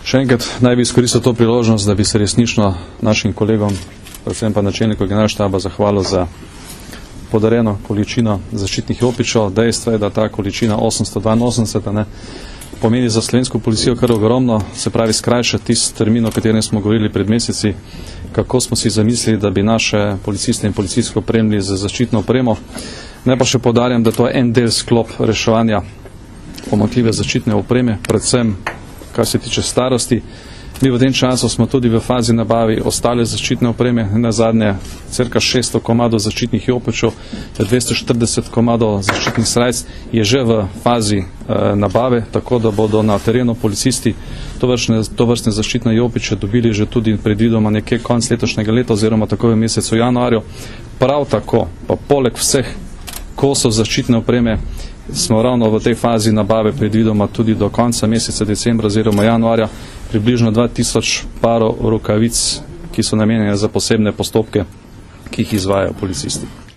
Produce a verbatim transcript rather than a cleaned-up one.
Še enkrat naj bi izkoristil to priložnost, da bi se resnično našim kolegom, predvsem pa načelniku generalštaba, zahvalil za podarjeno količino zaščitnih jopičev. Dejstvo je, da ta količina osemsto dvainosemdeset ne, pomeni za slovensko policijo kar ogromno, se pravi skrajšati tisti termin, o katerem smo govorili pred meseci, kako smo si zamislili, da bi naše policiste in policijsko opremili za zaščitno opremo. Naj pa še poudarjam, da to je en del sklop reševanja pomanjkljive zaščitne opreme, predvsem kar se tiče starosti. Mi v tem času smo tudi v fazi nabavi ostale zaščitne opreme, na zadnje cirka šeststo komadov zaščitnih jopičev, dvesto štirideset komadov zaščitnih srajc je že v fazi e, nabave, tako da bodo na terenu policisti to vrstne, to vrstne zaščitne jopiče dobili že tudi predvidoma nekje konc letošnjega leta oziroma tako v mesecu januarju. Prav tako pa poleg vseh kosov zaščitne opreme smo ravno v tej fazi nabave predvidoma tudi do konca meseca decembra oziroma januarja približno dva tisoč parov rokavic, ki so namenjene za posebne postopke, ki jih izvajajo policisti.